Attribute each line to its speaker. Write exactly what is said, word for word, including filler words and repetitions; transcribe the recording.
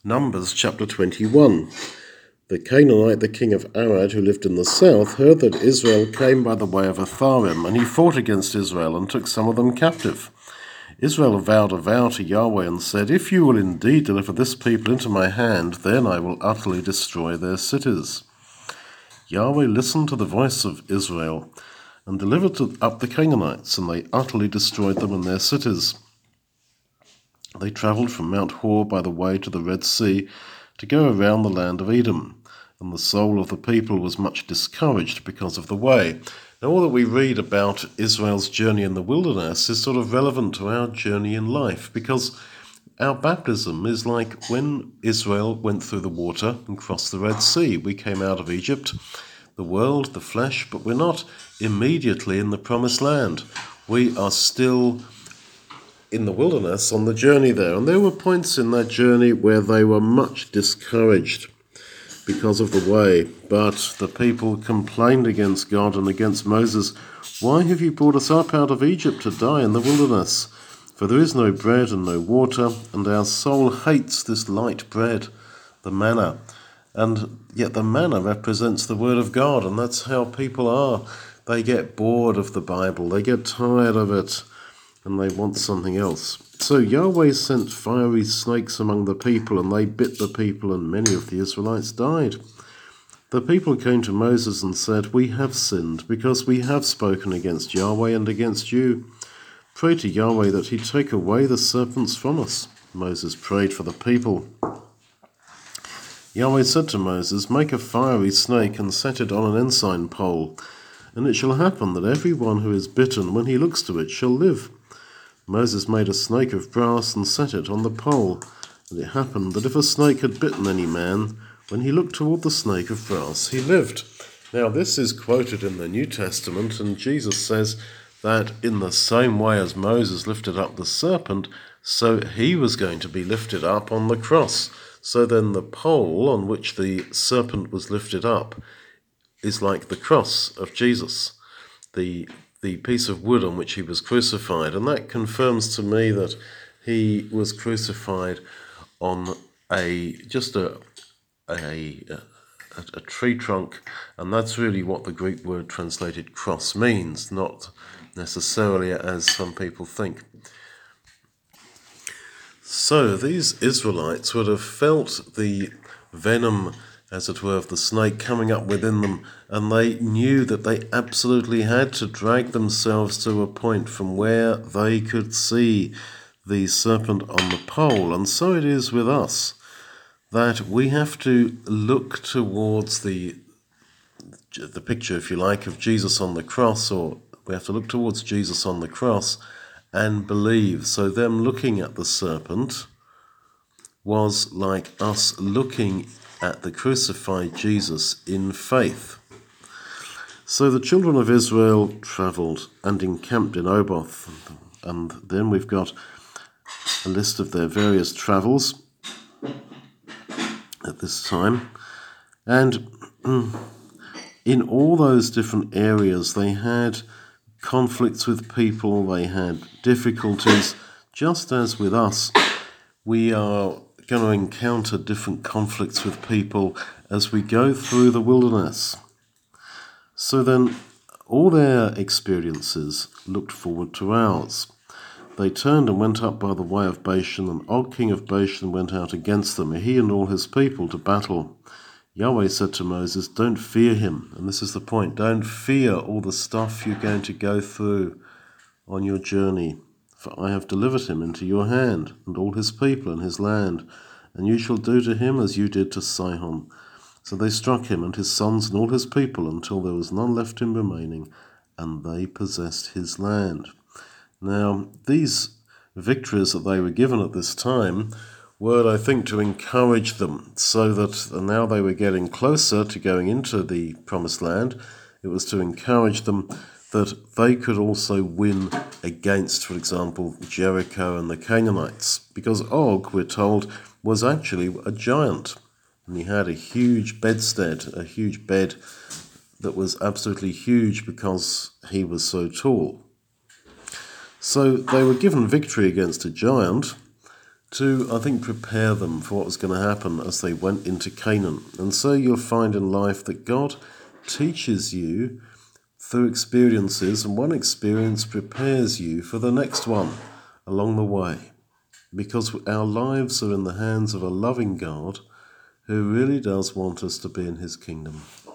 Speaker 1: Numbers chapter twenty-one. The Canaanite, the king of Arad, who lived in the south, heard that Israel came by the way of Atharim, and he fought against Israel and took some of them captive. Israel vowed a vow to Yahweh and said, "If you will indeed deliver this people into my hand, then I will utterly destroy their cities." Yahweh listened to the voice of Israel and delivered up the Canaanites, and they utterly destroyed them and their cities. They travelled from Mount Hor by the way to the Red Sea to go around the land of Edom, and the soul of the people was much discouraged because of the way. Now, all that we read about Israel's journey in the wilderness is sort of relevant to our journey in life, because our baptism is like when Israel went through the water and crossed the Red Sea. We came out of Egypt, the world, the flesh, but we're not immediately in the promised land. We are still in the wilderness on the journey there. And there were points in that journey where they were much discouraged because of the way. But the people complained against God and against Moses. "Why have you brought us up out of Egypt to die in the wilderness? For there is no bread and no water, and our soul hates this light bread, the manna." And yet the manna represents the word of God, and that's how people are. They get bored of the Bible, they get tired of it, and they want something else. So Yahweh sent fiery snakes among the people, and they bit the people, and many of the Israelites died. The people came to Moses and said, "We have sinned, because we have spoken against Yahweh and against you. Pray to Yahweh that he take away the serpents from us." Moses prayed for the people. Yahweh said to Moses, "Make a fiery snake and set it on an ensign pole, and it shall happen that every one who is bitten, when he looks to it, shall live." Moses made a snake of brass and set it on the pole, and it happened that if a snake had bitten any man, when he looked toward the snake of brass, he lived. Now this is quoted in the New Testament, and Jesus says that in the same way as Moses lifted up the serpent, so he was going to be lifted up on the cross. So then the pole on which the serpent was lifted up is like the cross of Jesus, the the piece of wood on which he was crucified. And that confirms to me that he was crucified on a just a a, a, a tree trunk, and that's really what the Greek word translated cross means, not necessarily as some people think. So these Israelites would have felt the venom, as it were, of the snake coming up within them, and they knew that they absolutely had to drag themselves to a point from where they could see the serpent on the pole. And so it is with us, that we have to look towards the the picture, if you like, of Jesus on the cross, or we have to look towards Jesus on the cross and believe. So them looking at the serpent was like us looking at the crucified Jesus in faith. So the children of Israel travelled and encamped in Oboth, and then we've got a list of their various travels at this time. And in all those different areas, they had conflicts with people, they had difficulties. Just as with us, we are going to encounter different conflicts with people as we go through the wilderness. So then, all their experiences looked forward to ours. They turned and went up by the way of Bashan, and Og king of Bashan went out against them, he and all his people, to battle. Yahweh said to Moses, "Don't fear him." And this is the point. Don't fear all the stuff you're going to go through on your journey. "For I have delivered him into your hand, and all his people and his land, and you shall do to him as you did to Sihon." So they struck him and his sons and all his people until there was none left him remaining, and they possessed his land. Now, these victories that they were given at this time were, I think, to encourage them, so that now they were getting closer to going into the promised land. It was to encourage them that they could also win against, for example, Jericho and the Canaanites, because Og, we're told, was actually a giant, and he had a huge bedstead, a huge bed that was absolutely huge because he was so tall. So they were given victory against a giant, to, I think, prepare them for what was going to happen as they went into Canaan. And so you'll find in life that God teaches you through experiences, and one experience prepares you for the next one along the way, because our lives are in the hands of a loving God who really does want us to be in his kingdom.